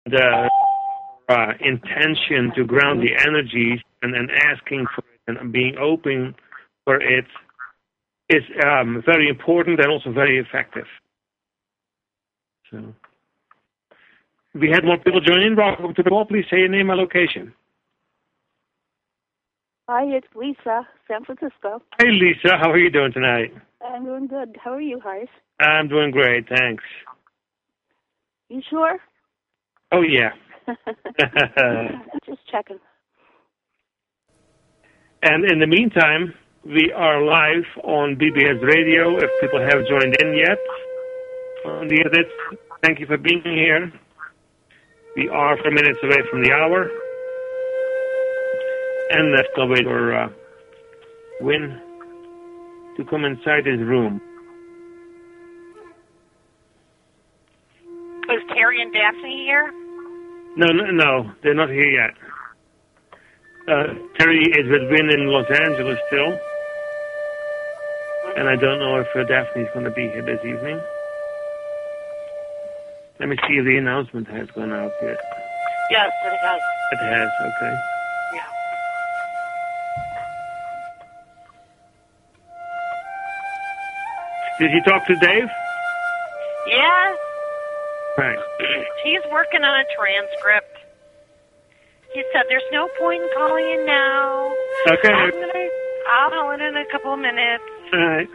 intention to ground the energies and then asking for it and being open for it is very important and also very effective. So, we had more people join in. Welcome to the call. Please say your name and location. Hi, it's Lisa, San Francisco. Hey, Lisa. How are you doing tonight? I'm doing good. How are you, Harsh? I'm doing great, thanks. You sure? Oh, yeah. Just checking. And in the meantime, we are live on BBS Radio. If people have joined in yet on the edit, thank you for being here. We are 4 minutes away from the hour. And let's go wait for Win to come inside his room. Is Terry and Daphne here? No, they're not here yet. Terry is with Win in Los Angeles still. And I don't know if Daphne's going to be here this evening. Let me see if the announcement has gone out yet. Yes, it has. It has, okay. Yeah. Did you talk to Dave? Yes. Right. He's working on a transcript. He said there's no point in calling in now. Okay. I'll call in a couple of minutes. All right.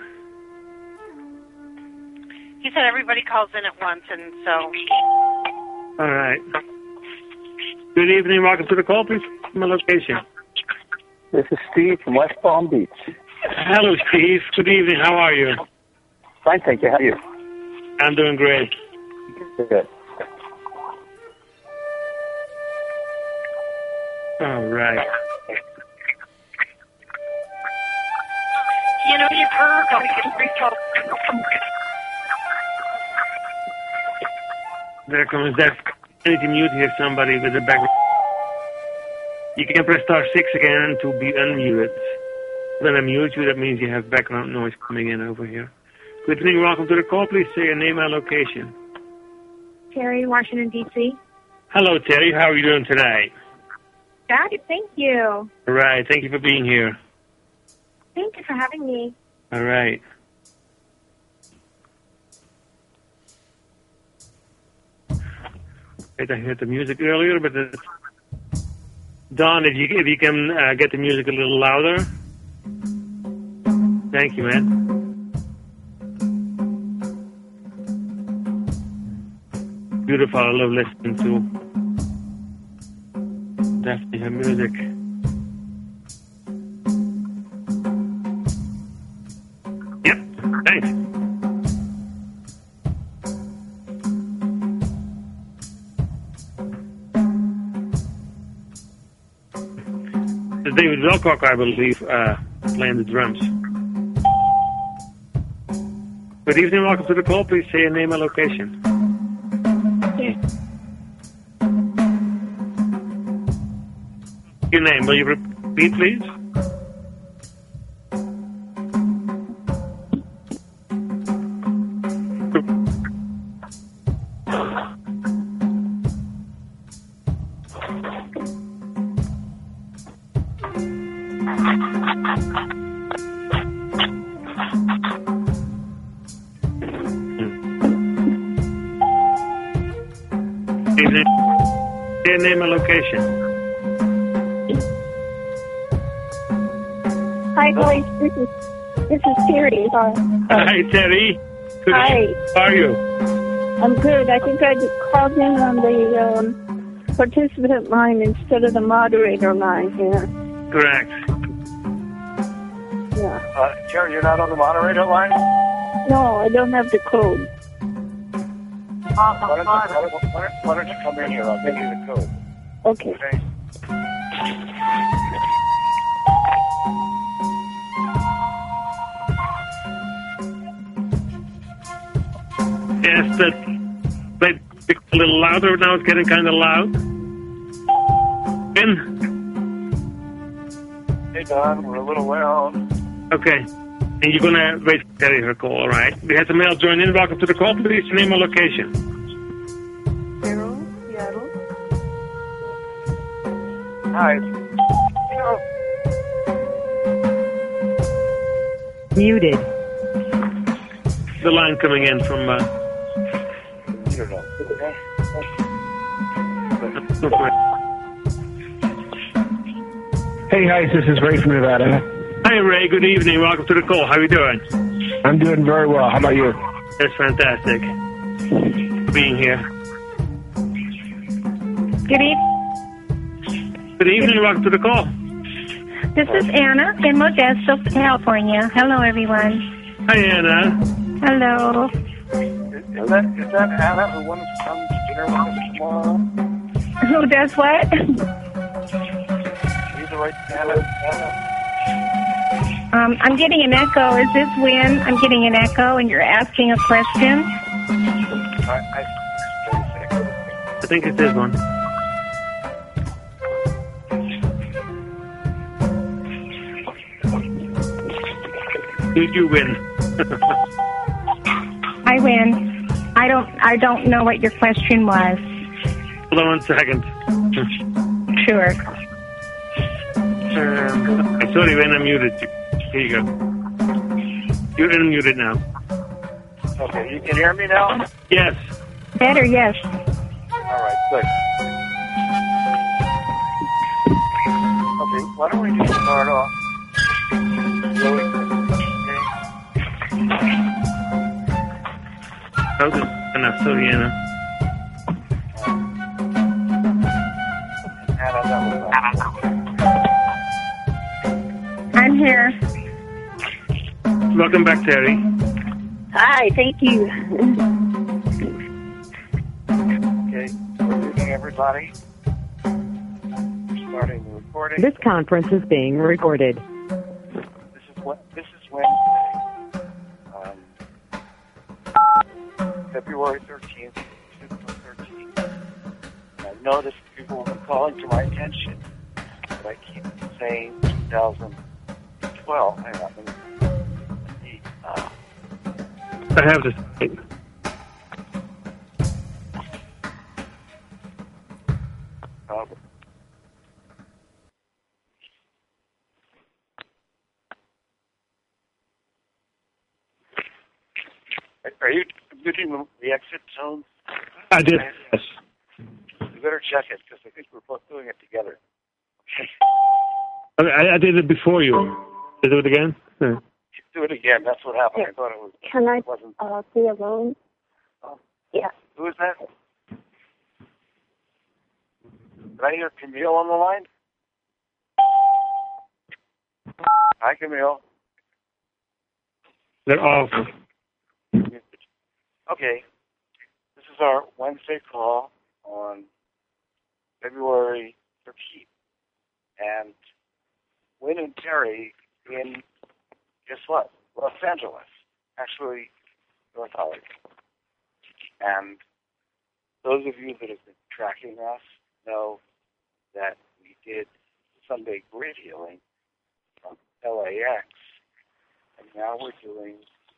He said everybody calls in at once, and so... All right. Good evening. Welcome to the call, please. My location. This is Steve from West Palm Beach. Hello, Steve. Good evening. How are you? Fine, thank you. How are you? I'm doing great. Good. All right. You know, you've heard of There comes that. I need to mute here somebody with the background. You can press star 6 again to be unmuted. When I mute you, that means you have background noise coming in over here. Good evening. Welcome to the call. Please say your name and location. Terry, Washington, D.C. Hello, Terry. How are you doing tonight? Good, thank you. All right. Thank you for being here. Thank you for having me. All right. I heard the music earlier, but Don, if you can get the music a little louder. Thank you, man. Beautiful. I love listening to Daphne, her music. Yep. Thanks. David Wilcock, I believe, playing the drums. Good evening, welcome to the call. Please say your name and location. Your name, will you repeat, please? Your name and location. Hi, guys. This is Terry. Hi, Terry. Good Hi. evening. How are you? I'm good. I think I called in on the participant line instead of the moderator line here. Correct. Yeah. Terry, you're not on the moderator line? No, I don't have the code. Why don't you come in here? I'll give you the code. Okay. Yes, but a little louder now. It's getting kind of loud. Ben? Hey, Don, we're a little loud. Okay. And you're going to wait for Terry her call, all right? We had some mail join in. Welcome to the call. Please name and location. Carol, Seattle. Hi. Muted. The line coming in from... Hey, guys, this is Ray from Nevada. Hi, Ray. Good evening. Welcome to the call. How are you doing? I'm doing very well. How about you? That's fantastic. Being here. Good evening. Good evening. Welcome to the call. This is Anna in Modesto, California. Hello, everyone. Hi, Anna. Hello. Is that Anna who wants to come to dinner with us tomorrow? Who does what? She's the right Anna. I'm getting an echo. Is this Wynn? I'm getting an echo, and you're asking a question? I think it's this one. Did you win? I win. I don't know what your question was. Hold on 1 second. Sure. Sorry, Wayne, I muted you. Here you go. You're unmuted now. Okay, you can hear me now? Yes. Better, yes. All right, good. Okay, why don't we just start off really quick, How's it? Anna, sorry, Anna. I'm here. Welcome back, Terry. Hi, thank you. Okay, good evening, everybody. Starting the recording. This conference is being recorded. This is Wednesday, February 13th, 2013. I noticed people have been calling to my attention, but I keep saying 2012. Hang on. I have this. Are you muting the exit tone? I did, yes. You better check it, because I think we're both doing it together. I did it before you. Did you do it again? Yeah. Do it again. That's what happened. I thought it was. Can I wasn't. be alone? Yeah. Who is that? Did I hear Camille on the line? Hi, Camille. They're awful. Okay. This is our Wednesday call on February 13th. And Wynn and Terry in, guess what? Los Angeles. Actually, North Hollywood. And those of you that have been tracking us know that we did Sunday grid healing from LAX, and now we're doing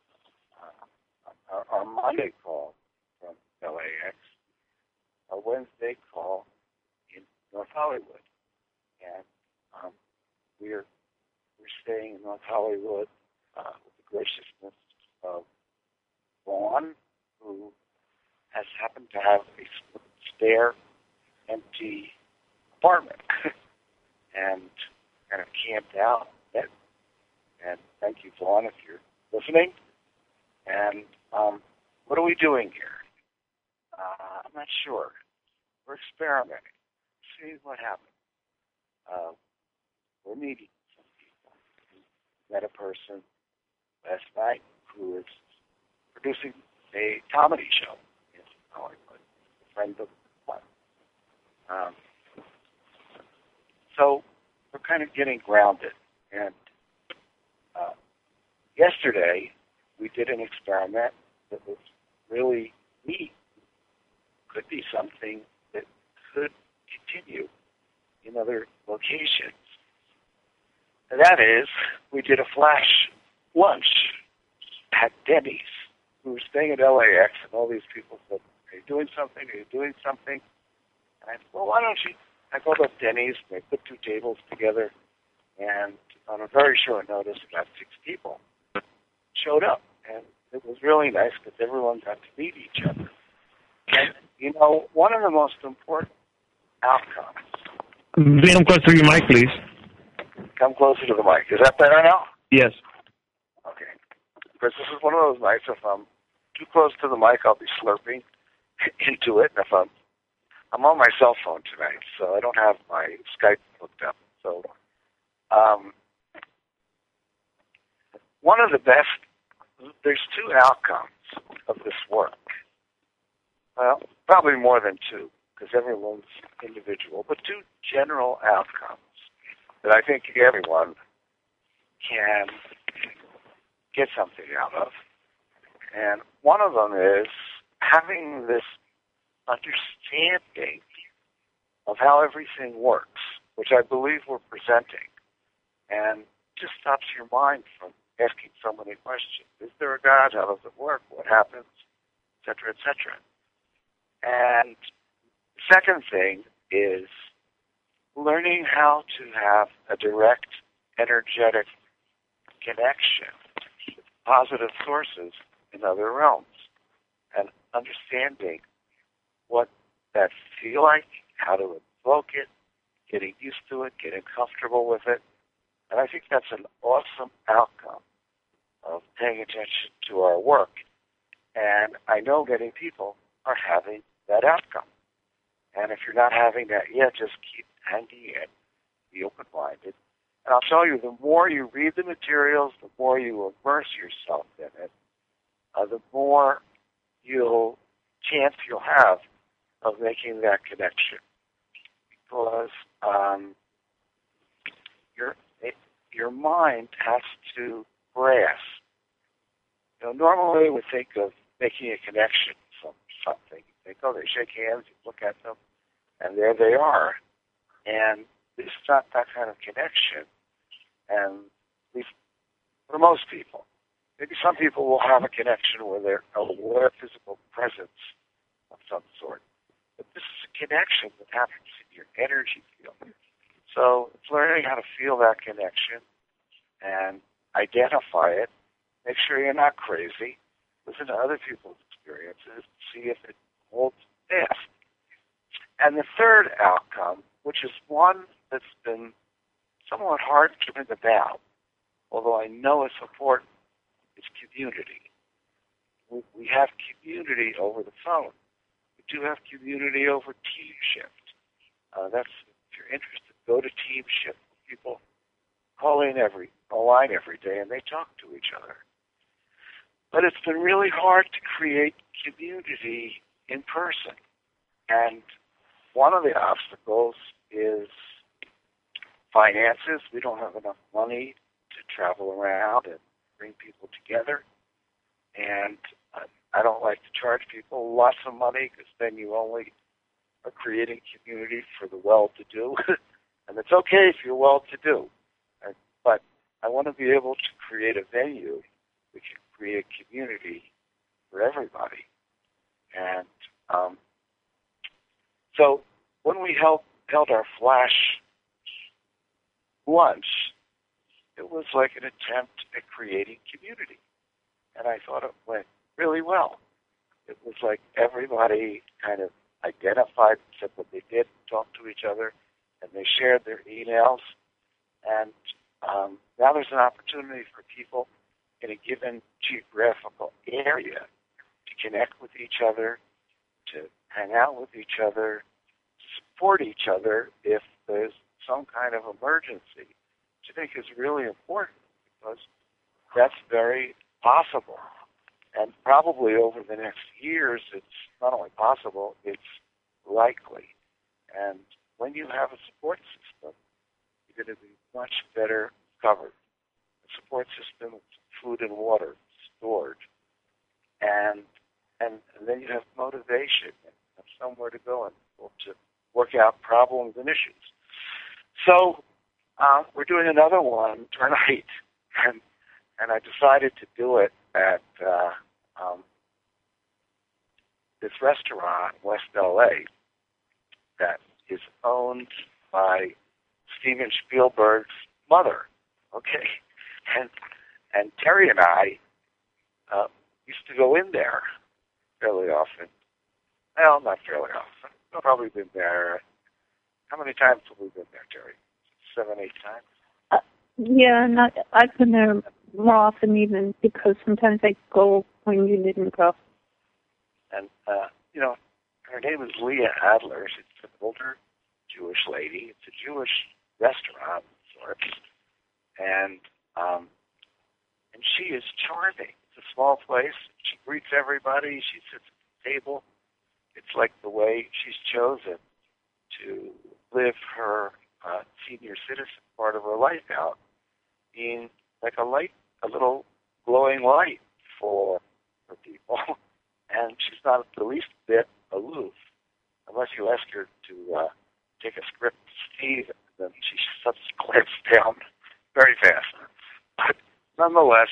our Monday call from LAX, our Wednesday call in North Hollywood, and we're staying in North Hollywood with the graciousness of Vaughn, who has happened to have a spare, empty apartment and kind of camped out. And thank you, Vaughn, if you're listening. And what are we doing here? I'm not sure. We're experimenting. See what happens. We're meeting some people. We met a person last night who is producing a comedy show in Hollywood, a friend of one. So we're kind of getting grounded. And yesterday, we did an experiment that was really neat. Could be something that could continue in other locations. And that is, we did a flash lunch at Denny's. We were staying at LAX, and all these people said, are you doing something? Are you doing something? And I said, well, why don't you I called up Denny's. They put 2 tables together, and on a very short notice, about 6 people showed up. And it was really nice because everyone got to meet each other. And, you know, one of the most important outcomes. Come close to your mic, please. Come closer to the mic. Is that better now? Yes. Okay. Because this is one of those nights, if I'm too close to the mic, I'll be slurping into it. And if I'm on my cell phone tonight, so I don't have my Skype hooked up. So one of the best, there's 2 outcomes of this work. Well, probably more than 2, because everyone's individual, but 2 general outcomes that I think everyone can get something out of. And one of them is having this understanding of how everything works, which I believe we're presenting, and just stops your mind from asking so many questions. Is there a God? How does it work? What happens? Et cetera, et cetera. And the second thing is learning how to have a direct, energetic connection with positive sources in other realms, and understanding what that feel like, how to invoke it, getting used to it, getting comfortable with it. And I think that's an awesome outcome of paying attention to our work. And I know many people are having that outcome. And if you're not having that yet, just keep hanging in, be open-minded. And I'll tell you, the more you read the materials, the more you immerse yourself in it, the more chance you'll have of making that connection. Because your mind has to grasp. You know, normally we think of making a connection from something. You think, oh, they shake hands, you look at them, and there they are. And this is not that kind of connection. And at least for most people, maybe some people will have a connection where they're aware of physical presence of some sort. But this is a connection that happens in your energy field. So it's learning how to feel that connection and identify it. Make sure you're not crazy. Listen to other people's experiences. See if it holds fast. And the third outcome, which is one that's been somewhat hard to bring about, although I know it's important, is community. We have community over the phone. We do have community over TeamShift. That's, if you're interested, go to TeamShift. People call in every day and they talk to each other. But it's been really hard to create community in person. And one of the obstacles is finances. We don't have enough money to travel around and bring people together. And I don't like to charge people lots of money because then you only are creating community for the well-to-do. And it's okay if you're well-to-do. But I want to be able to create a venue that can create community for everybody. And so when we held our flash lunch, it was like an attempt at creating community. And I thought it went really well. It was like everybody kind of identified, said what they did, talked to each other, and they shared their emails. And now there's an opportunity for people in a given geographical area to connect with each other, to hang out with each other, to support each other if there's some kind of emergency, which I think is really important because that's very possible. And probably over the next years, it's not only possible, it's likely. And when you have a support system, you're going to be much better covered. A support system with food and water stored. And then you have motivation and have somewhere to go and to work out problems and issues. So we're doing another one tonight, and I decided to do it at this restaurant in West LA that is owned by Steven Spielberg's mother. Okay, and Terry and I used to go in there fairly often. Well, not fairly often. We've probably been there. How many times have we been there, Terry? 7, 8 times? Yeah, I've been there more often even because sometimes I go when you didn't go. And, her name is Leah Adler. She's an older Jewish lady. It's a Jewish restaurant of sorts. And she is charming. It's a small place. She greets everybody. She sits at the table. It's like the way she's chosen to live her senior citizen part of her life out, being like a little glowing light for people. And she's not the least bit aloof, unless you ask her to take a script to Steve, then she shuts clamps down very fast. But nonetheless,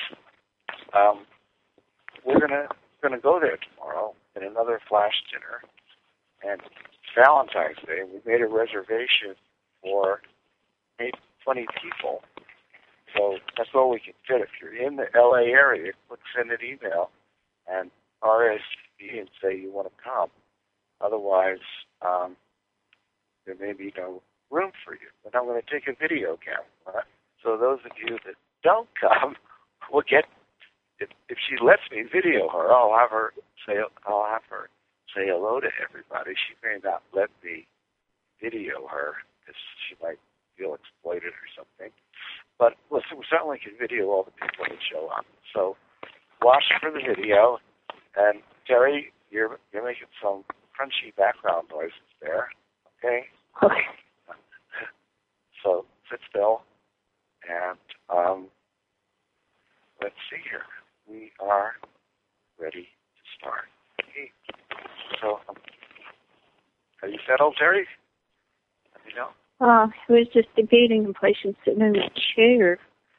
we're gonna go there tomorrow in another flash dinner, and it's Valentine's Day. We made a reservation for 20 people, so that's all we can fit. If you're in the LA area, click send an email and RSVP and say you want to come. Otherwise, there may be no room for you. But I'm going to take a video camera. So those of you that don't come will get. If she lets me video her, I'll have her say hello to everybody. She may not let me video her because she might feel exploited or something. But listen, we certainly can video all the people that show up. So watch for the video. And Terry, you're making some crunchy background noises there. Okay. Okay. So sit still, and let's see here. We are ready to start. Okay. So, are you settled, Terry? Let me know. I was just debating if I should sit in a chair.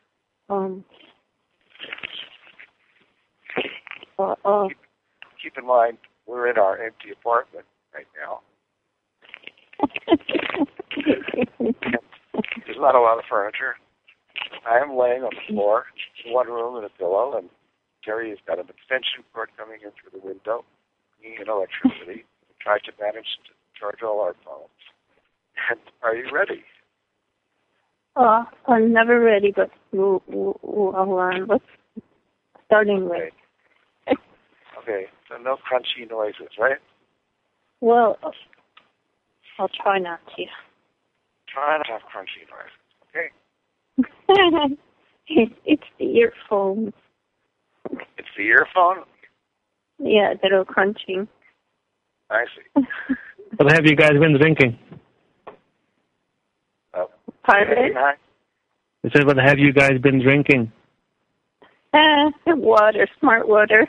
Keep in mind, we're in our empty apartment right now. There's not a lot of furniture. I am laying on the floor, one room and a pillow, and Terry has got an extension cord coming in through the window, and electricity. We tried to manage to charge all our phones. And are you ready? I'm never ready, but what's starting with? Okay, so no crunchy noises, right? Well, I'll try not to. Try not to have crunchy noises, okay? It's the earphones. It's the earphone? Yeah, that are crunching. I see. What have you guys been drinking? Pardon? I said, what have you guys been drinking? Water, smart water.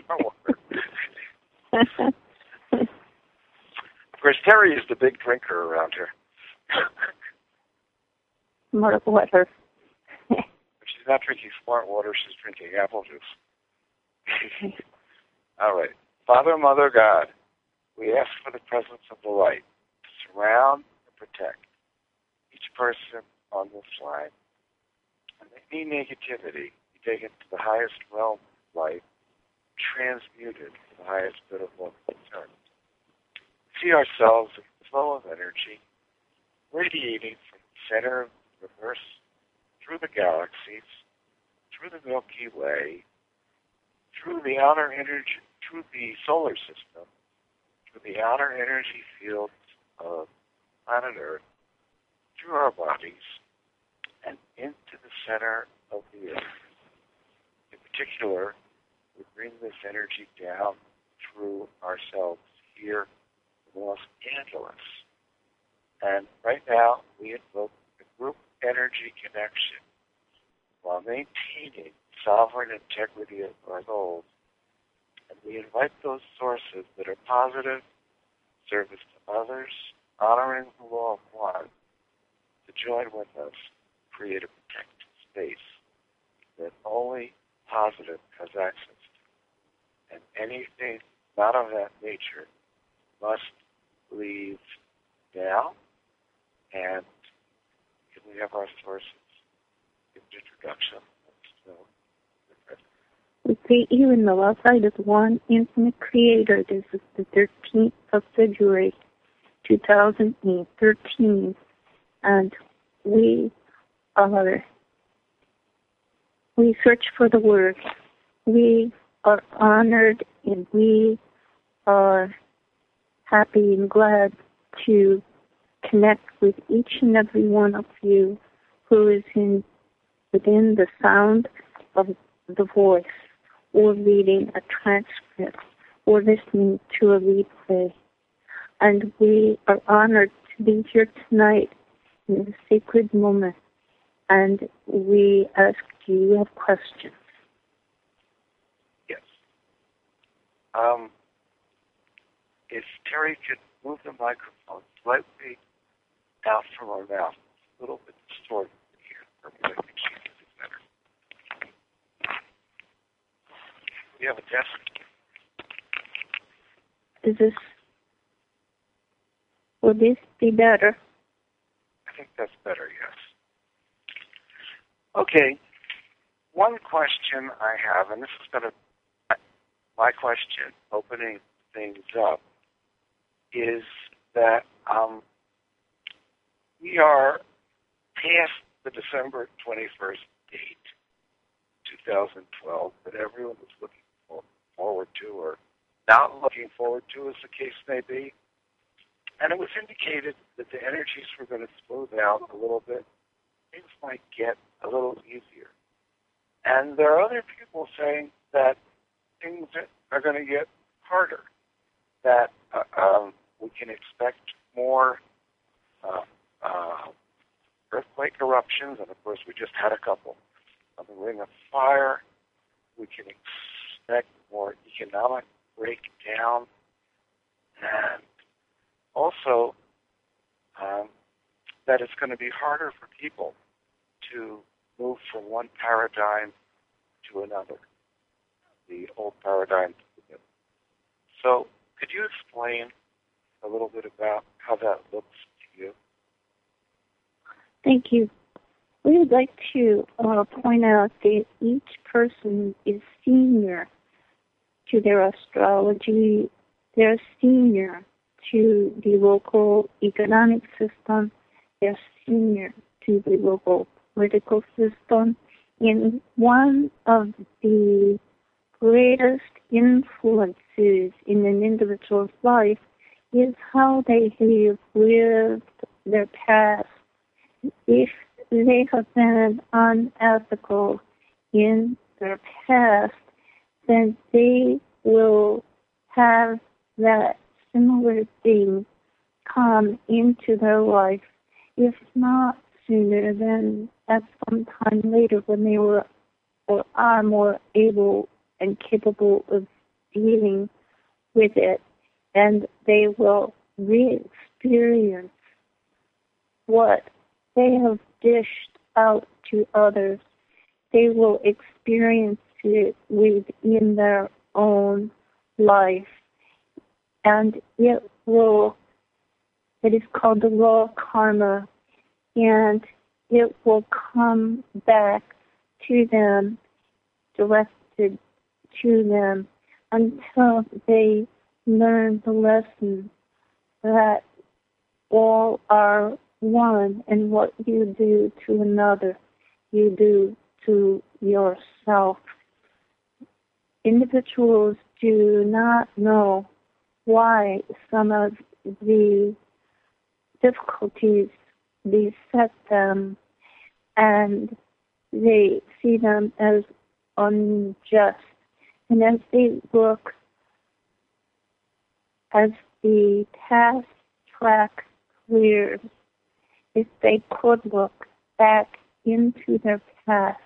Of course, Terry is the big drinker around here. Smart water. She's not drinking smart water, she's drinking apple juice. All right. Father, Mother, God, we ask for the presence of the light to surround and protect each person on this line. And any negativity be taken to the highest realm of life, transmuted to the highest good of love and concern. See ourselves in the flow of energy, radiating from the center of the universe, through the galaxies, through the Milky Way, through the outer energy, through the solar system, through the outer energy fields of planet Earth, through our bodies, and into the center of the Earth. In particular, we bring this energy down through ourselves here in Los Angeles. And right now, we invoke the group energy connection while maintaining sovereign integrity of our goals. And we invite those sources that are positive, service to others, honoring the law of one, to join with us, create a protected space that only positive has access to. And anything not of that nature must leave now, and can we have our sources give an introduction? We greet you in the love light of one infinite creator. This is the 13th of February, 2013, and we search for the word. We are honored and we are happy and glad to connect with each and every one of you who is within the sound of the voice, or reading a transcript, or listening to a replay. And we are honored to be here tonight in a sacred moment. And we ask you have questions. Yes. If Terry could move the microphone slightly out from our mouth, a little bit distorted here, or I think she can do better. We have a desk. Will this be better? I think that's better, yes. Okay. One question I have, and this is going to be my question, opening things up, is that we are past the December 21st date, 2012, that everyone was looking forward to, or not looking forward to, as the case may be. And it was indicated that the energies were going to smooth out a little bit. Things might get a little easier. And there are other people saying that things are going to get harder, that we can expect more earthquake eruptions, and of course we just had a couple on the Ring of Fire. We can expect more economic breakdown, and also that it's going to be harder for people to move from one paradigm to another, the old paradigm to the new. So could you explain a little bit about how that looks to you? Thank you. We would like to point out that each person is senior to their astrology. They're senior to the local economic system. They're senior to the local political system. And one of the greatest influences in an individual's life is how they have lived their past. If they have been unethical in their past, then they will have that similar thing come into their life, if not sooner, then at some time later when they were or are more able and capable of dealing with it, and they will re-experience what they have dished out to others. They will experience it within their own life, and it is called the law of karma, and it will come back to them, directed to them, until they learn the lesson that all are one, and what you do to another, you do to yourself. Individuals do not know why some of the difficulties beset them, and they see them as unjust. And as they look, as the past track clears, if they could look back into their past,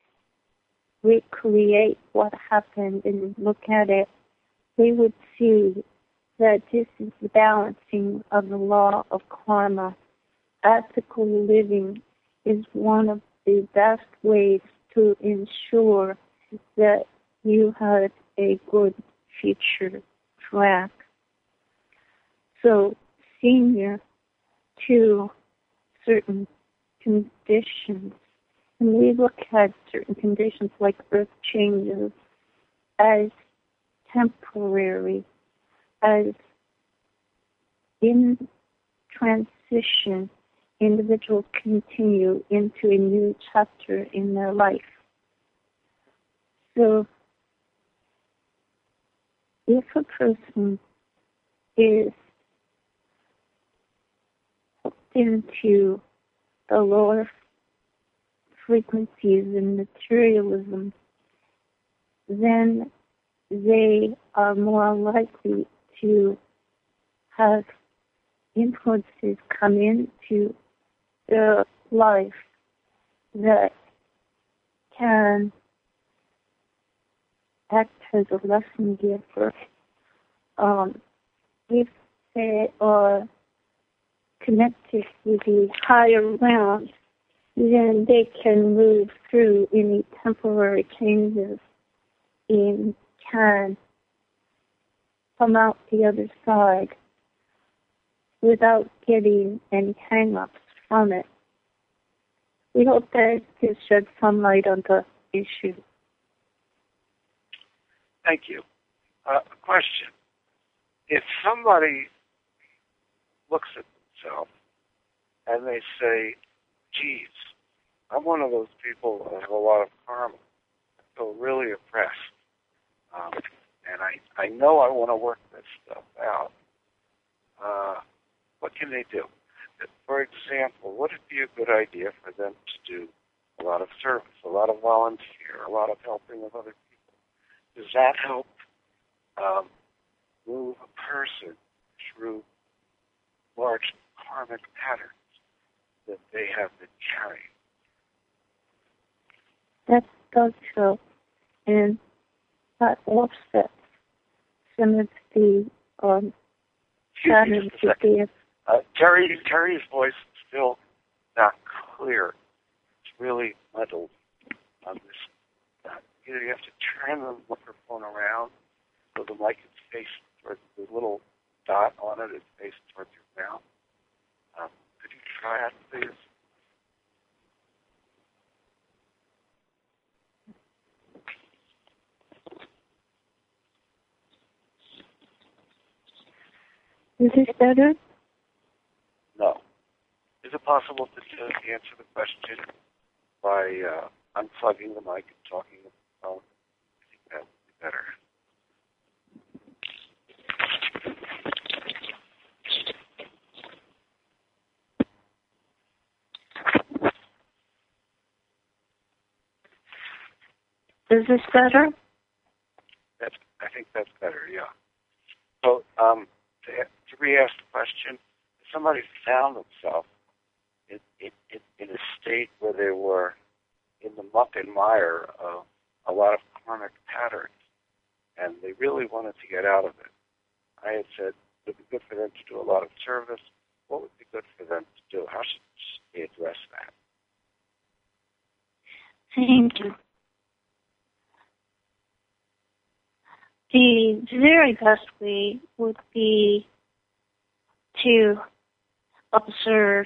recreate what happened and look at it, they would see that this is the balancing of the law of karma. Ethical living is one of the best ways to ensure that you have a good future track. So, senior to certain conditions. And we look at certain conditions like earth changes as temporary, as in transition, individuals continue into a new chapter in their life. So if a person is hooked into the lower frequencies in materialism, then they are more likely to have influences come into their life that can act as a lesson giver. If they are connected with the higher realms, then they can move through any temporary changes and can come out the other side without getting any hang-ups from it. We hope that this sheds some light on the issue. Thank you. A question. If somebody looks at themselves and they say, geez, I'm one of those people that have a lot of karma. I feel really oppressed. And I know I want to work this stuff out. What can they do? For example, would it be a good idea for them to do a lot of service, a lot of volunteer, a lot of helping of other people? Does that help move a person through large karmic patterns that they have been carrying? That does help, and that offsets some of the patterns that they have. Terry's voice is still not clear. It's really muddled on this. Either you have to turn the microphone around so the mic is faced towards the little dot on it is faced towards your mouth. Could you try that, please? Is this better? No. Is it possible to just answer the question by unplugging the mic and talking on the phone? I think that would be better. Is this better? I think that's better, yeah. So, to re-ask the question, if somebody found themselves in a state where they were in the muck and mire of a lot of karmic patterns, and they really wanted to get out of it, I had said it would be good for them to do a lot of service. What would be good for them to do? How should they address that? Thank you. The very best way would be to observe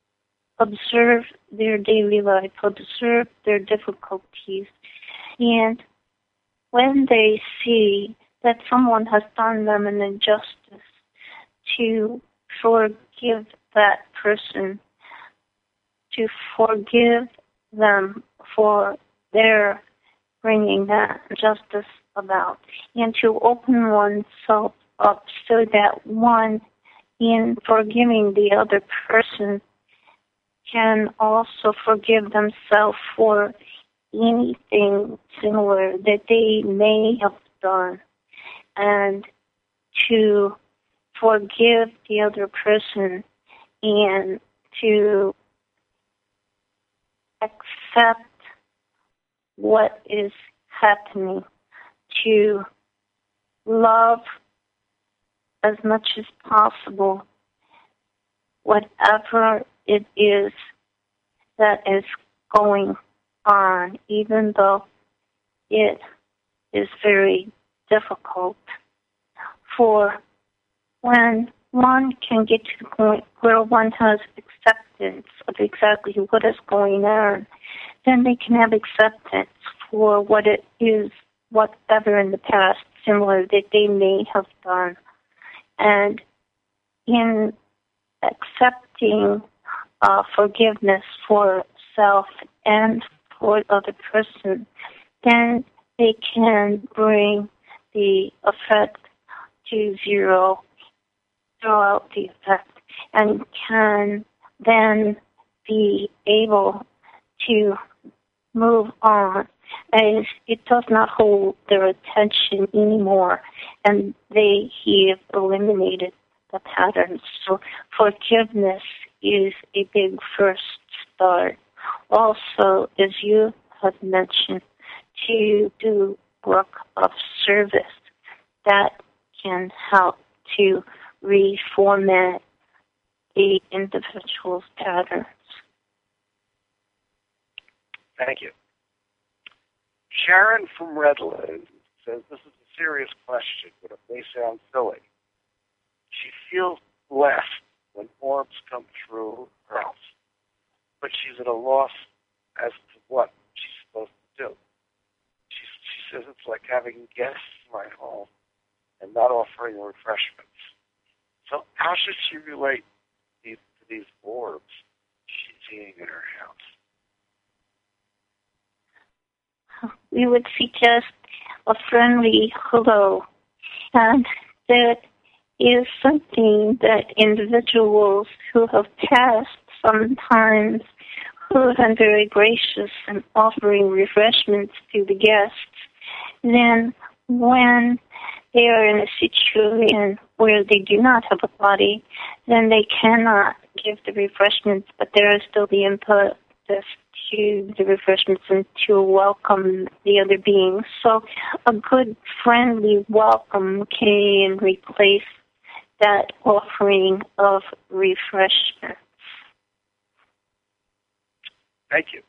their daily life, observe their difficulties, and when they see that someone has done them an injustice, to forgive that person, to forgive them for their bringing that justice about, and to open oneself up so that one, in forgiving the other person, can also forgive themselves for anything similar that they may have done, and to forgive the other person and to accept what is happening, to love as much as possible whatever it is that is going on, even though it is very difficult. For when one can get to the point where one has acceptance of exactly what is going on, then they can have acceptance for what it is, whatever in the past similar that they may have done. And in accepting forgiveness for self and for the other person, then they can bring the effect to zero, throw out the effect, and can then be able to move on as it does not hold their attention anymore, and they have eliminated the patterns. So forgiveness is a big first start. Also, as you have mentioned, to do work of service that can help to reformat the individual's patterns. Thank you. Sharon from Redlands says, this is a serious question, but it may sound silly. She feels blessed when orbs come through her house, but she's at a loss as to what she's supposed to do. She says it's like having guests in my home and not offering refreshments. So how should she relate to these orbs she's seeing in her house? We would suggest a friendly hello, and that is something that individuals who have passed sometimes who have been very gracious in offering refreshments to the guests. Then when they are in a situation where they do not have a body, then they cannot give the refreshments, but there is still the input to the refreshments and to welcome the other beings. So a good friendly welcome can replace that offering of refreshments. Thank you.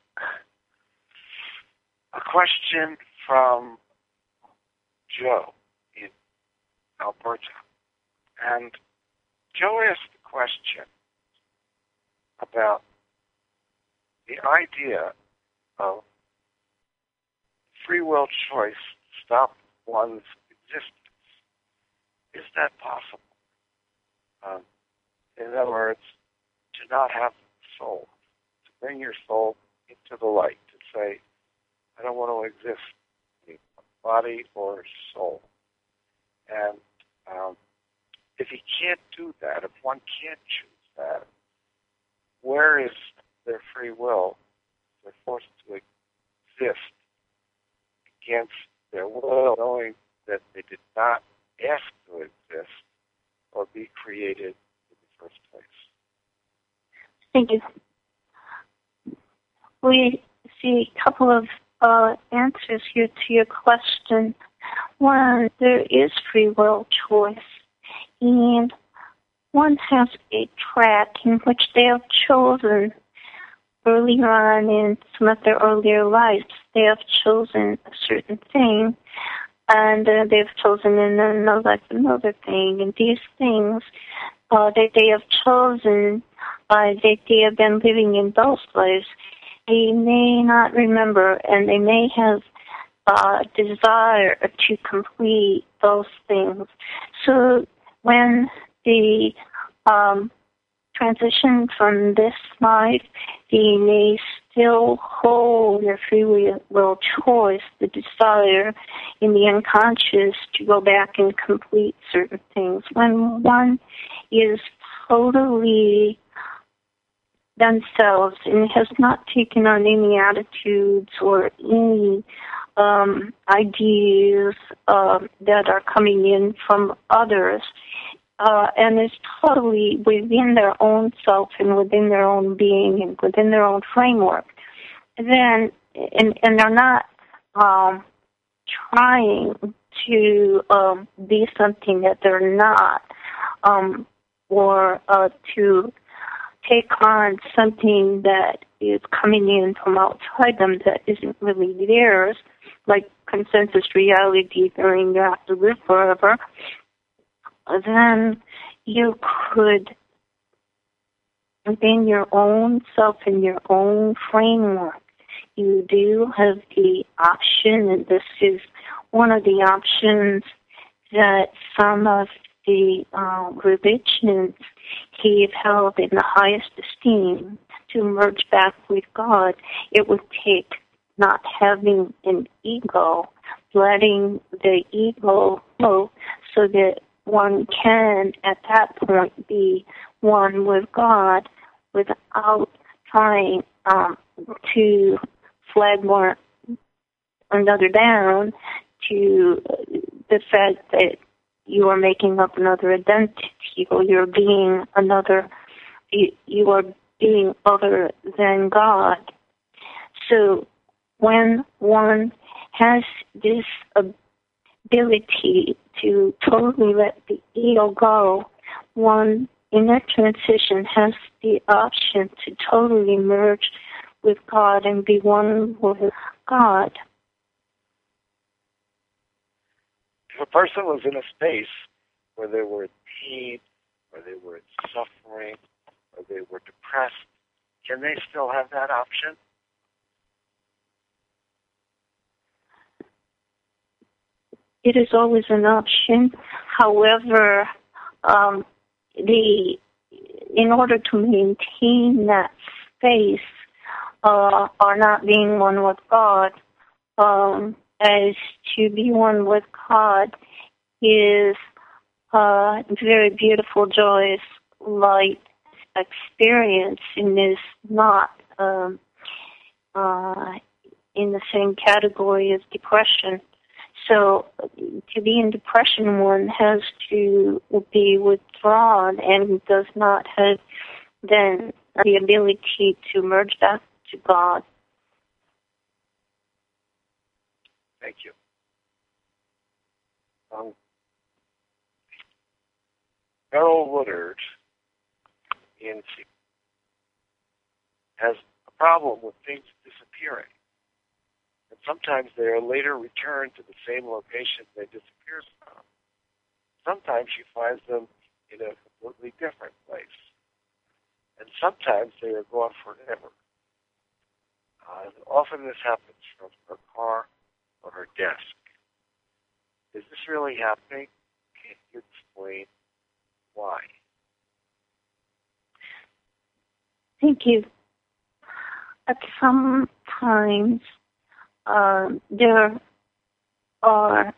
A question from Joe in Alberta. And Joe asked a question about the idea of free will choice to stop one's existence. Is that possible? In other words, to not have soul, to bring your soul into the light, to say, I don't want to exist in body or soul. And if you can't do that, if one can't choose that, where is their free will? They're forced to exist against their will, knowing that they did not ask to exist or be created in the first place. Thank you. We see a couple of answers here to your question. One, there is free will choice, and one has a track in which they have chosen earlier on in some of their earlier lives. They have chosen a certain thing, and they've chosen in another life another thing. And these things that they have chosen, that they have been living in those lives, they may not remember, and they may have desire to complete those things. So when the transition from this life, they may still hold their free will choice, the desire in the unconscious to go back and complete certain things. When one is totally themselves and has not taken on any attitudes or any ideas that are coming in from others, and is totally within their own self and within their own being and within their own framework, then, and they're not trying to be something that they're not, or to take on something that is coming in from outside them that isn't really theirs, like consensus reality, feeling you have to live forever, then you could, within your own self and your own framework, you do have the option, and this is one of the options that some of the religions have held in the highest esteem, to merge back with God. It would take not having an ego, letting the ego go, so that one can, at that point, be one with God without trying to flag one another down to the fact that you are making up another identity, or you're being another, you are being other than God. So when one has this ability to totally let the ego go, one in that transition has the option to totally merge with God and be one with God. If a person was in a space where they were in pain, or they were in suffering, or they were depressed, can they still have that option? It is always an option. However, in order to maintain that space, or not being one with God, as to be one with God is a very beautiful, joyous, light experience, and is not in the same category as depression. So to be in depression, one has to be withdrawn and does not have then the ability to merge back to God. Thank you. Errol Woodard in has a problem with things disappearing. And sometimes they are later returned to the same location they disappeared from. Sometimes she finds them in a completely different place. And sometimes they are gone forever. Often this happens from her car or her desk. Is this really happening? Can you explain why? Thank you. At some times, there are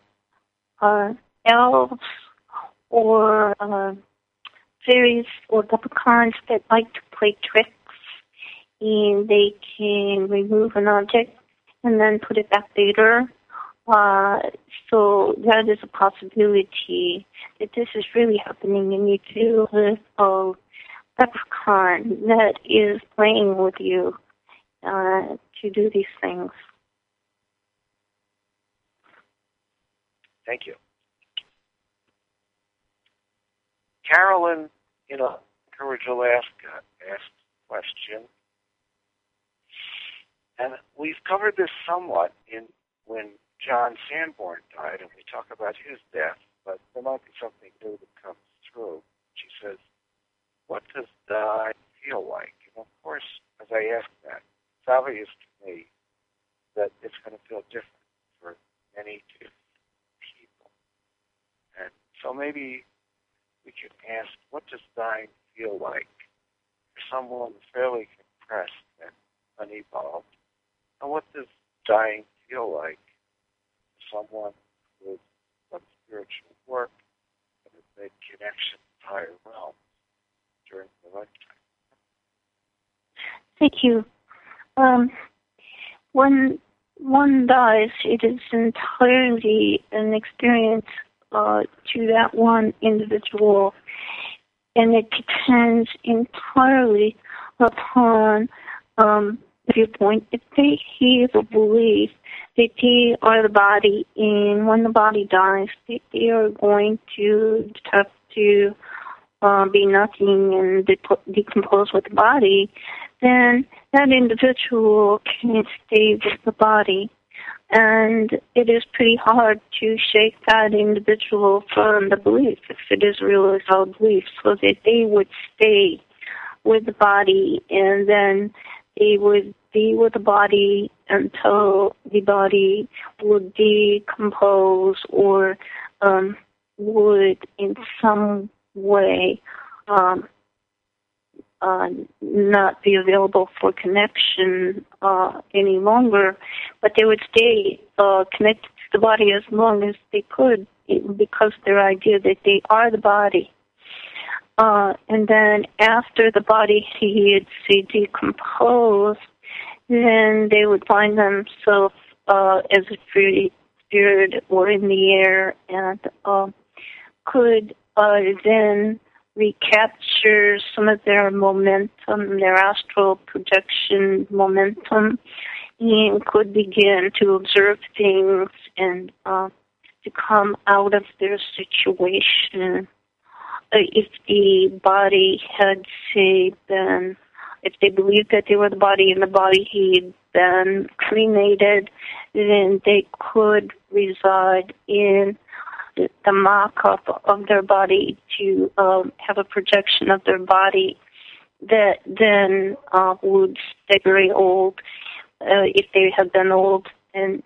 elves or fairies or leprechauns that like to play tricks, and they can remove an object and then put it back later. So that is a possibility that this is really happening, and you do have a leprechaun that is playing with you to do these things. Thank you. Carolyn in Anchorage, Alaska, asked a question. And we've covered this somewhat when John Sanborn died, and we talk about his death, but there might be something new that comes through. She says, what does die feel like? And of course, as I ask that, it's obvious to me that it's going to feel different for many different people. And so maybe we could ask, what does dying feel like for someone fairly compressed and unevolved? And what does dying feel like for someone with some spiritual work and has made connection with higher realms during their lifetime? Thank you. When one dies, it is entirely an experience to that one individual, and it depends entirely upon the viewpoint. If they have a belief that they are the body, and when the body dies, they are going to have to be nothing and decompose with the body, then that individual can stay with the body. And it is pretty hard to shake that individual from the belief, if it is real or solid belief, so that they would stay with the body, and then they would be with the body until the body would decompose or would in some way not be available for connection any longer, but they would stay connected to the body as long as they could, because their idea that they are the body. And then after the body he'd say decompose, then they would find themselves as a free spirit or in the air, and could then recapture some of their momentum, their astral projection momentum, and could begin to observe things and to come out of their situation. If the body had, say, been, if they believed that they were the body and the body had been cremated, then they could reside in the mock-up of their body to have a projection of their body that then would stay very old if they had been old, and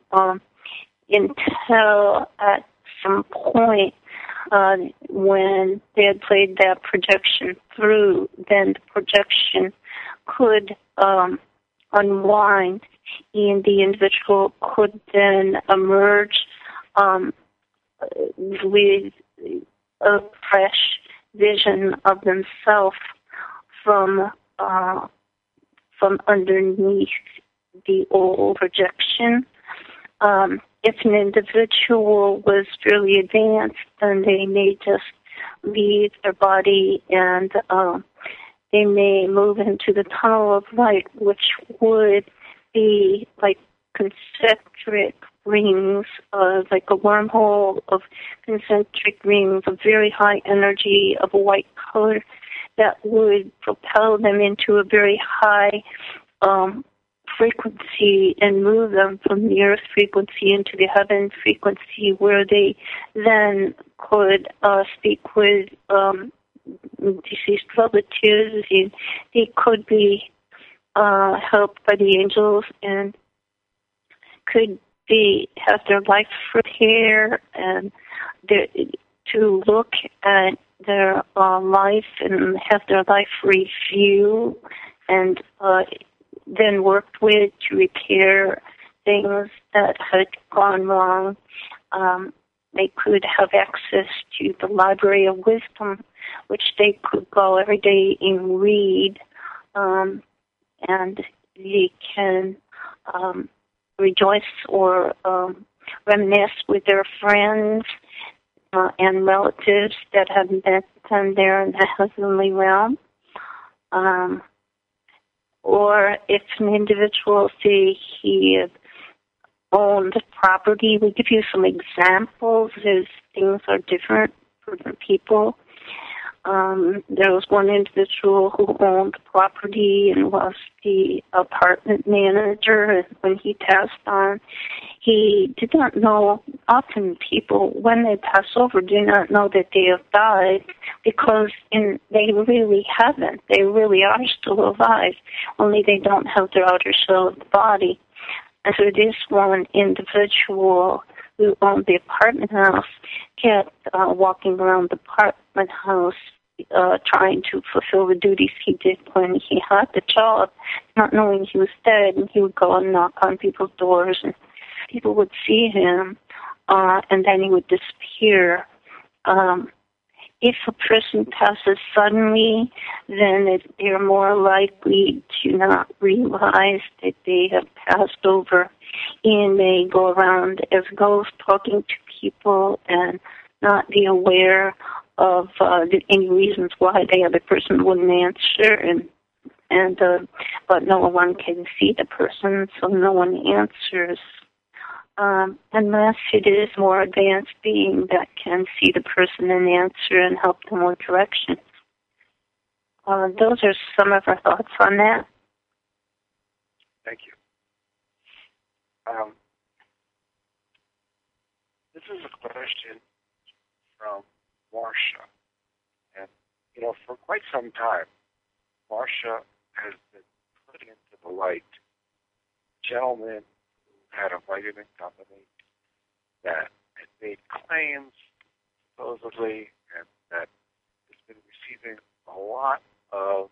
until at some point when they had played that projection through, then the projection could unwind, and the individual could then emerge with a fresh vision of themselves from underneath the old projection. If an individual was fairly advanced, then they may just leave their body and they may move into the tunnel of light, which would be like concentric rings, like a wormhole of concentric rings of very high energy of a white color that would propel them into a very high frequency and move them from the earth frequency into the heaven frequency, where they then could speak with deceased relatives. They could be helped by the angels and could have their life prepared and to look at their life and have their life review and then worked with to repair things that had gone wrong. They could have access to the Library of Wisdom, which they could go every day and read, and they can rejoice or reminisce with their friends and relatives that have met them there in the heavenly realm. Or if an individual, say, he owned property, we give you some examples as things are different for different people. There was one individual who owned property and was the apartment manager, and when he passed on, he did not know. Often people, when they pass over, do not know that they have died, because they really haven't. They really are still alive, only they don't have their outer shell of the body. And so this one individual who owned the apartment house kept walking around the apartment house trying to fulfill the duties he did when he had the job, not knowing he was dead. And he would go and knock on people's doors, and people would see him, and then he would disappear. If a person passes suddenly, then they're more likely to not realize that they have passed over, and they go around as ghosts talking to people and not be aware of any reasons why the other person wouldn't answer, but no one can see the person, so no one answers. Unless it is more advanced being that can see the person and answer and help them with directions. Those are some of our thoughts on that. Thank you. this is a question from Marcia. And, for quite some time, Marcia has been put into the light. Gentleman who had a vitamin company that had made claims, supposedly, and that has been receiving a lot of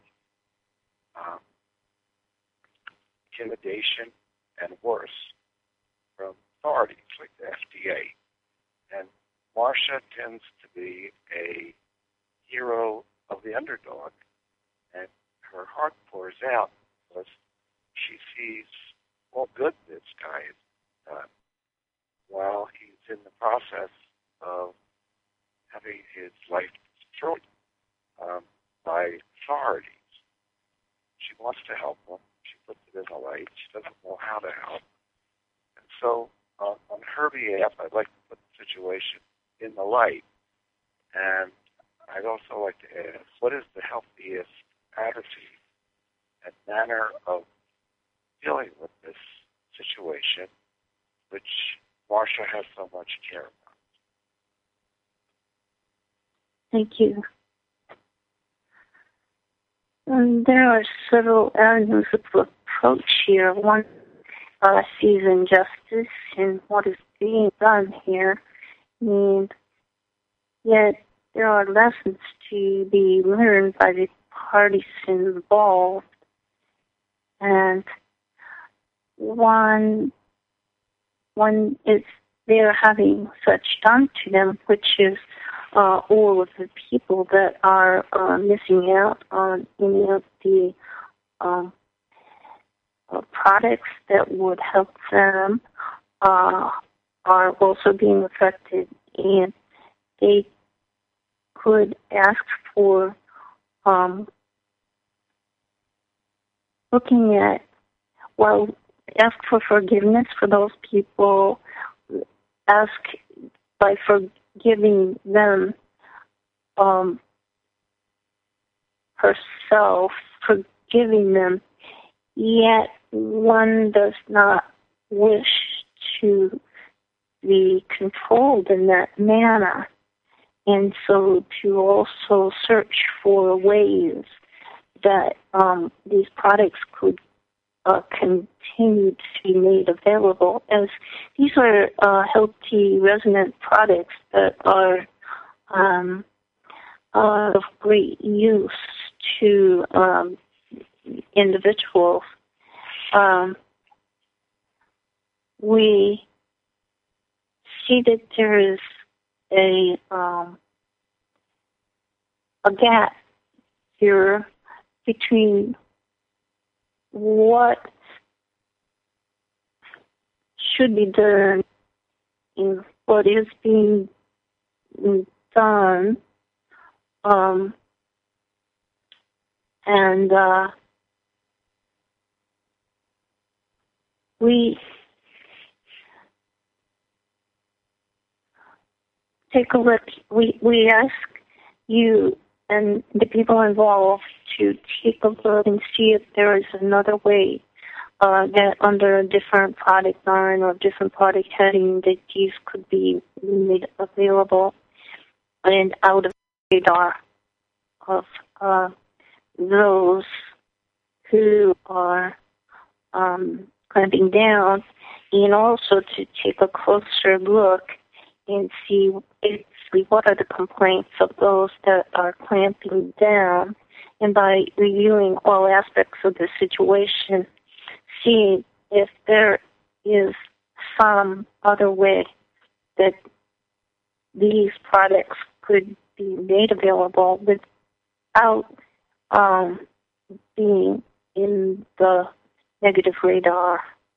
intimidation and worse from authorities like the FDA. And Marcia tends to be a hero of the underdog, and her heart pours out because she sees all good this guy has done while he's in the process of having his life destroyed by authorities. She wants to help him. She puts it in the light. She doesn't know how to help. And so on her behalf, I'd like to put the situation in the light. And I'd also like to ask, what is the healthiest attitude and manner of dealing with this situation, which Marcia has so much care about? Thank you. There are several avenues of approach here. One sees injustice in what is being done here, and yet there are lessons to be learned by the parties involved. And one is they're having such done to them, which is all of the people that are missing out on any of the products that would help them are also being affected, and they could ask for ask for forgiveness for those people, ask by forgiving them herself, forgiving them, yet one does not wish to be controlled in that manner. And so to also search for ways that these products could continue to be made available, as these are healthy, resonant products that are of great use to individuals. We see that there is a gap here between what should be done and what is being done, and we take a look. We ask you and the people involved to take a look and see if there is another way that under a different product line or different product heading that these could be made available and out of the radar of those who are clamping down, and also to take a closer look and see basically what are the complaints of those that are clamping down, and by reviewing all aspects of the situation, see if there is some other way that these products could be made available without being in the negative radar.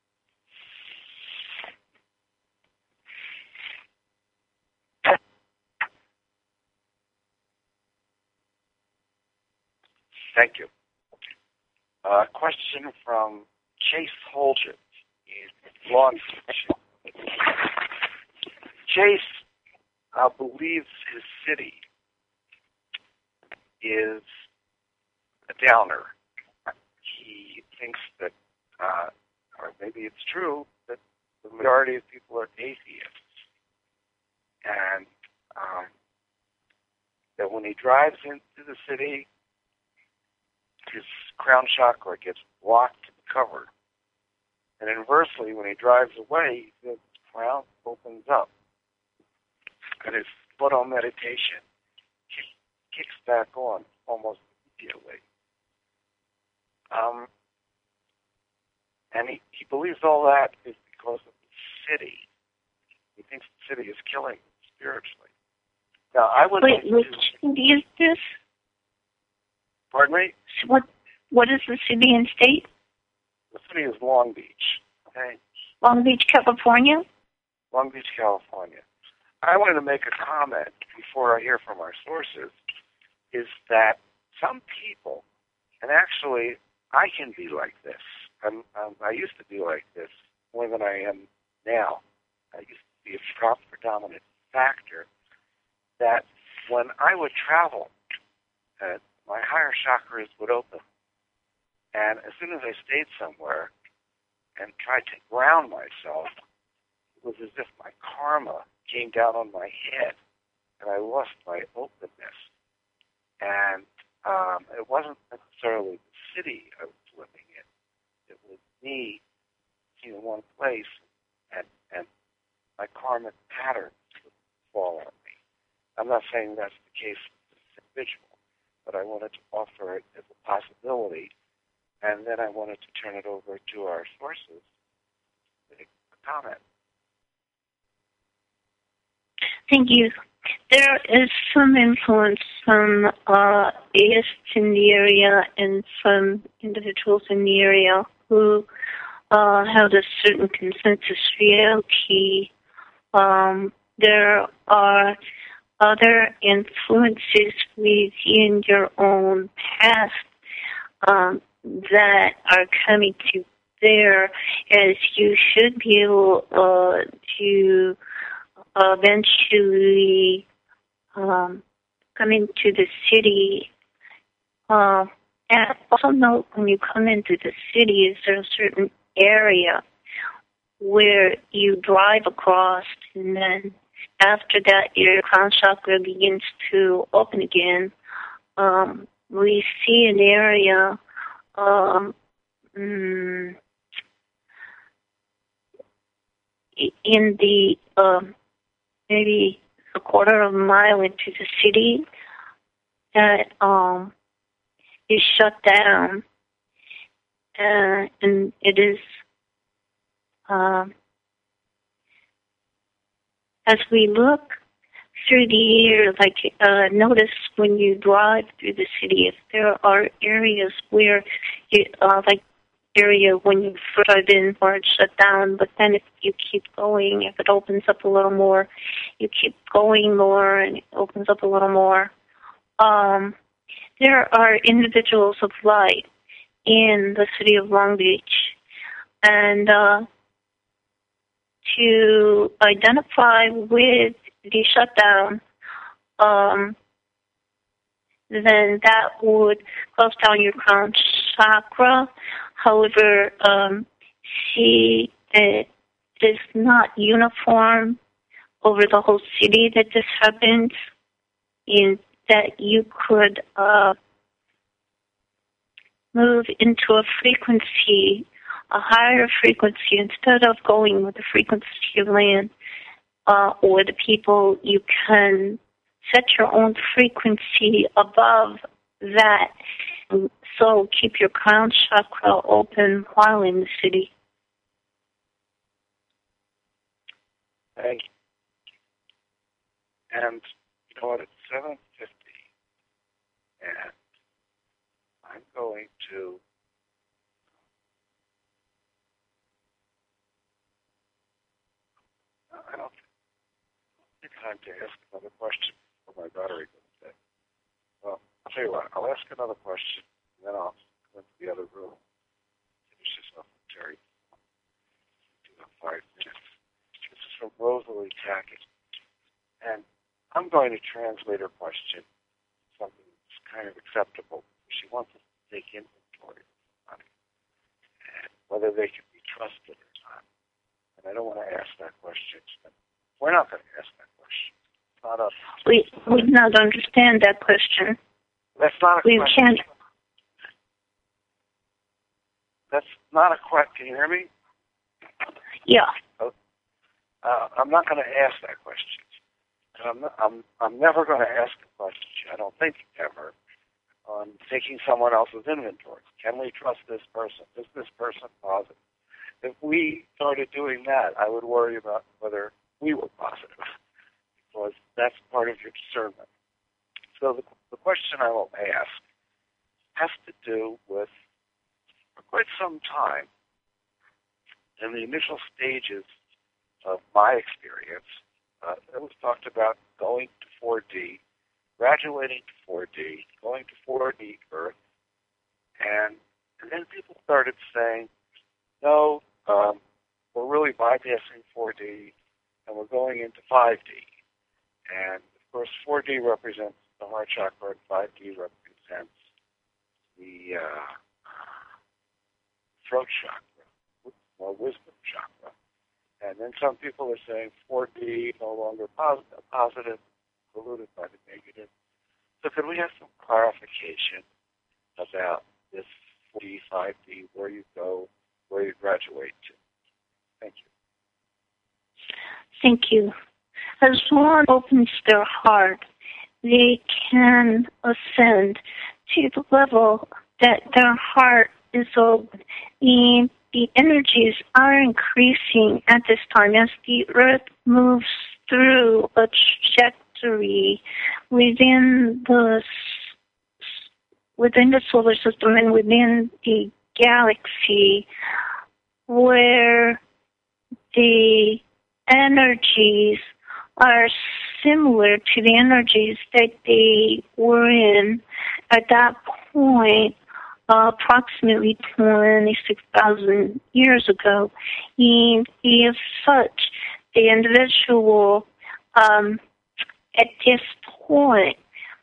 Thank you. Question from Chase Holgett in Longford. Chase believes his city is a downer. He thinks that, or maybe it's true, that the majority of people are atheists. And that when he drives into the city, his crown chakra gets blocked and covered. And inversely, when he drives away, his crown opens up. And his foot on meditation kicks back on almost immediately. And he believes all that is because of the city. He thinks the city is killing him spiritually. Now, I would Wait, which city is this? Pardon me? What is the city and state? The city is Long Beach. Okay? Long Beach, California? Long Beach, California. I wanted to make a comment before I hear from our sources, is that some people, and actually I can be like this. I used to be like this more than I am now. I used to be a predominant factor that when I would travel, my higher chakras would open. And as soon as I stayed somewhere and tried to ground myself, it was as if my karma came down on my head and I lost my openness. And it wasn't necessarily the city I was living in. It was me in one place, and my karmic patterns would fall on me. I'm not saying that's the case with this individual, but I wanted to offer it as a possibility, and then I wanted to turn it over to our sources to make a comment. Thank you. There is some influence from AISTs in the area and some individuals in the area who have a certain consensus reality. There are other influences within your own past that are coming to bear, as you should be able to eventually come into the city. And also note, when you come into the city, is there a certain area where you drive across, and then after that your crown chakra begins to open again. We see an area in the maybe a quarter of a mile into the city that is shut down, and it is as we look through the year, like notice when you drive through the city, if there are areas where you, like area when you first drive in where it's shut down, but then if you keep going, if it opens up a little more, you keep going more and it opens up a little more. There are individuals of light in the city of Long Beach, and to identify with the shutdown, then that would close down your crown chakra. However, see that it is not uniform over the whole city that this happens, in that you could move into a frequency, a higher frequency, instead of going with the frequency of land or the people. You can set your own frequency above that. So keep your crown chakra open while in the city. Thank you. And you know what? It's 7:50, and I'm going to I don't take time to ask another question before my battery goes dead. Well, I'll tell you what. I'll ask another question, and then I'll go into the other room. Finish this up with Terry. Do have 5 minutes. This is from Rosalie Tackett, and I'm going to translate her question something that's kind of acceptable. She wants us to take inventory of somebody and whether they can be trusted or not. And I don't want to ask that question. We're not going to ask that question. not a... We do not understand that question. That's not a we question. Can't. That's not a question. Can you hear me? Yeah. I'm not going to ask that question. And I'm never going to ask a question, I don't think ever, on taking someone else's inventory. Can we trust this person? Is this person positive? If we started doing that, I would worry about whether we were positive, because that's part of your discernment. So the question I will ask has to do with, for quite some time, in the initial stages of my experience, it was talked about going to 4D, graduating to 4D, going to 4D Earth, and then people started saying, no, we're really bypassing 4D, and we're going into 5D. And, of course, 4D represents the heart chakra, and 5D represents the throat chakra, or wisdom chakra. And then some people are saying 4D no longer positive, polluted by the negative. So could we have some clarification about this 4D, 5D, where you go, where you graduate to? Thank you. Thank you. As one opens their heart, they can ascend to the level that their heart is open. The energies are increasing at this time as the Earth moves through a trajectory within the solar system and within the galaxy, where the energies are similar to the energies that they were in at that point, approximately 26,000 years ago. And as such, the individual at this point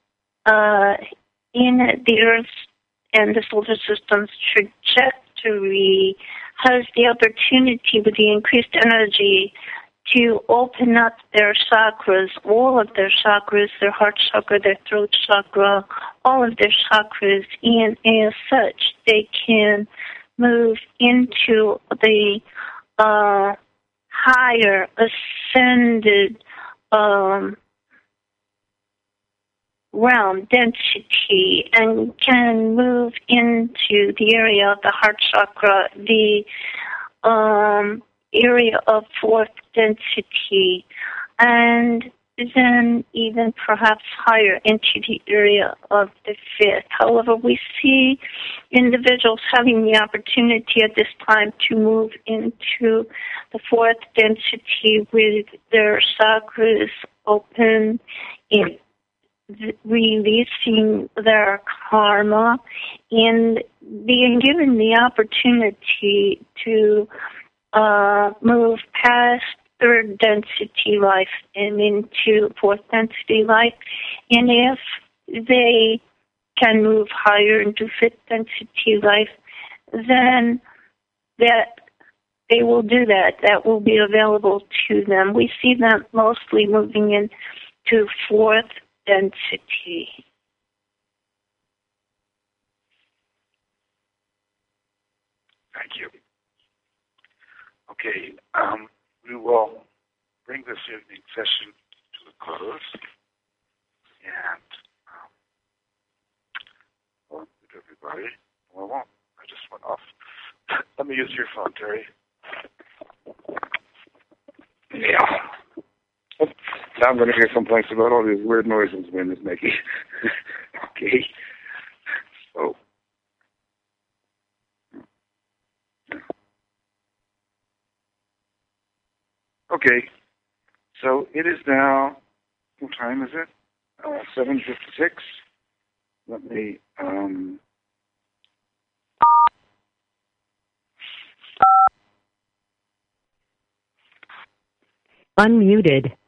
in the Earth's and the solar system's trajectory has the opportunity with the increased energy to open up their chakras, all of their chakras, their heart chakra, their throat chakra, all of their chakras, and as such, they can move into the higher ascended realm density and can move into the area of the heart chakra, the area of fourth density, and then even perhaps higher into the area of the fifth. However, we see individuals having the opportunity at this time to move into the fourth density with their chakras open and releasing their karma and being given the opportunity to move past third density life and into fourth density life. And if they can move higher into fifth density life, then that they will do that. That will be available to them. We see them mostly moving into fourth density. Thank you. Okay, we will bring this evening session to a close, and well, good everybody. Well, I won't. I just went off. Let me use your phone, Terry. Yeah. Now I'm going to hear complaints about all these weird noises wind is making. Okay. So. Okay. So it is now, what time is it? 7:56. Let me, Unmuted.